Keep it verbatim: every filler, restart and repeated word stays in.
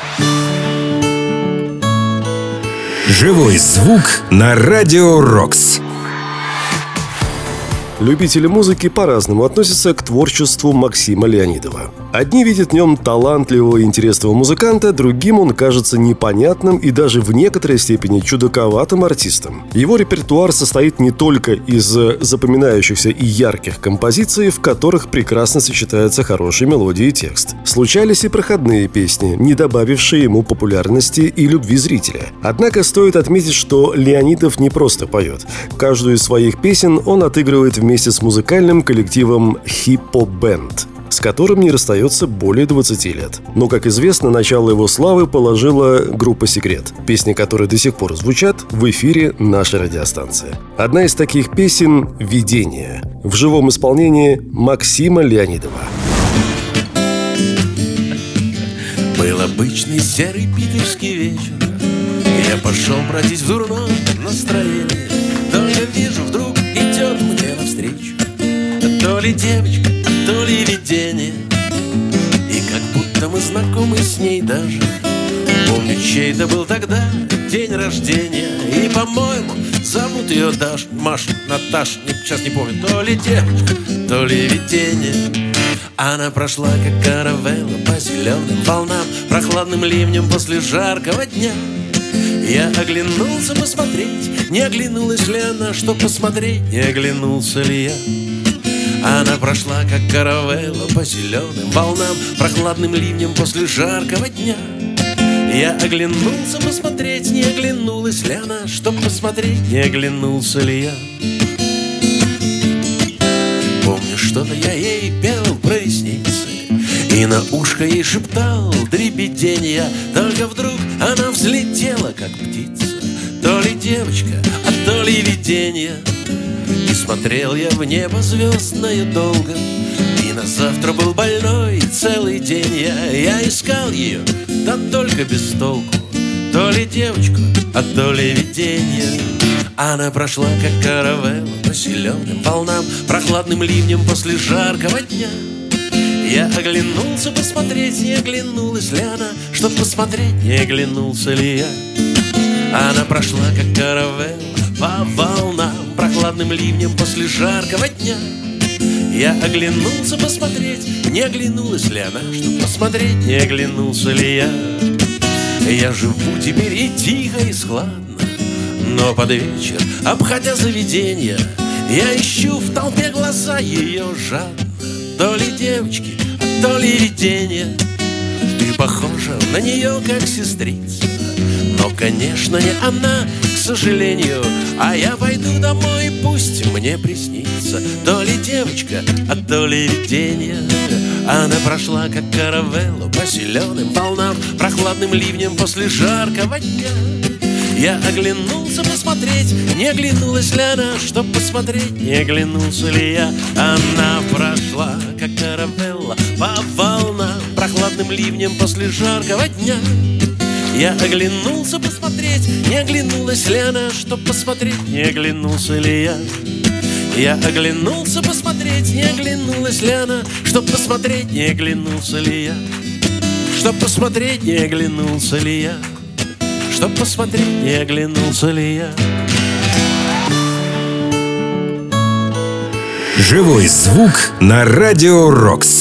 Живой звук на Радио Рокс. Любители музыки по-разному относятся к творчеству Максима Леонидова. Одни видят в нем талантливого и интересного музыканта, другим он кажется непонятным и даже в некоторой степени чудаковатым артистом. Его репертуар состоит не только из запоминающихся и ярких композиций, в которых прекрасно сочетаются хорошие мелодии и текст. Случались и проходные песни, не добавившие ему популярности и любви зрителя. Однако стоит отметить, что Леонидов не просто поет. Каждую из своих песен он отыгрывает вместе с музыкальным коллективом «Хиппо Бэнд», с которым не расстается более двадцати лет. Но, как известно, начало его славы положила группа «Секрет», песни которой до сих пор звучат в эфире нашей радиостанции. Одна из таких песен — «Видение» в живом исполнении Максима Леонидова. Был обычный серый питерский вечер, я пошел бродить в дурном настроении. Только вижу, вдруг идет мне навстречу то ли девочка, то ли видение. И как будто мы знакомы с ней даже. Помню, чей-то был тогда день рождения. И, по-моему, зовут ее Даш, Маш, Наташ, не, сейчас не помню. То ли девочка, то ли видение. Она прошла, как каравелла, по зеленым волнам, прохладным ливнем после жаркого дня. Я оглянулся посмотреть, не оглянулась ли она, чтоб посмотреть, не оглянулся ли я. Она прошла, как каравелла, по зеленым волнам, прохладным ливнем после жаркого дня. Я оглянулся посмотреть, не оглянулась ли она, чтоб посмотреть, не оглянулся ли я. Помню, что-то я ей пел про ресницы и на ушко ей шептал дребеденья. Только вдруг она взлетела, как птица, то ли девочка, а то ли видение. И смотрел я в небо звездное долго, и на завтра был больной целый день. Я, я искал ее, да только без толку, то ли девочку, а то ли видение. Она прошла, как каравелла, по зеленым волнам, прохладным ливнем после жаркого дня. Я оглянулся посмотреть, не оглянулась ли она, чтоб посмотреть, не оглянулся ли я. Она прошла, как каравелла, по волнам, прохладным ливнем после жаркого дня. Я оглянулся посмотреть, не оглянулась ли она, чтоб посмотреть, не оглянулся ли я. Я живу теперь и тихо, и складно, но под вечер, обходя заведения, я ищу в толпе глаза ее жадно. То ли девочки, а то ли видение. Ты похожа на нее, как сестрица, но, конечно, не она, к сожалению. А я пойду домой, пусть мне приснится то ли девочка, а то ли видение. Она прошла, как каравелла, по зеленым волнам, прохладным ливнем после жаркого дня. Я оглянулся посмотреть, не оглянулась ли она, чтоб посмотреть, не оглянулся ли я. Она прошла, как каравелла, по волнам, прохладным ливнем после жаркого дня. Я оглянулся посмотреть, не оглянулась ли она, чтоб посмотреть, не оглянулся ли я. Я оглянулся посмотреть, не оглянулась ли она, чтоб посмотреть, не оглянулся ли я. Чтоб посмотреть, не оглянулся ли я. Чтоб посмотреть, не оглянулся ли я. Живой звук на Радио Рокс.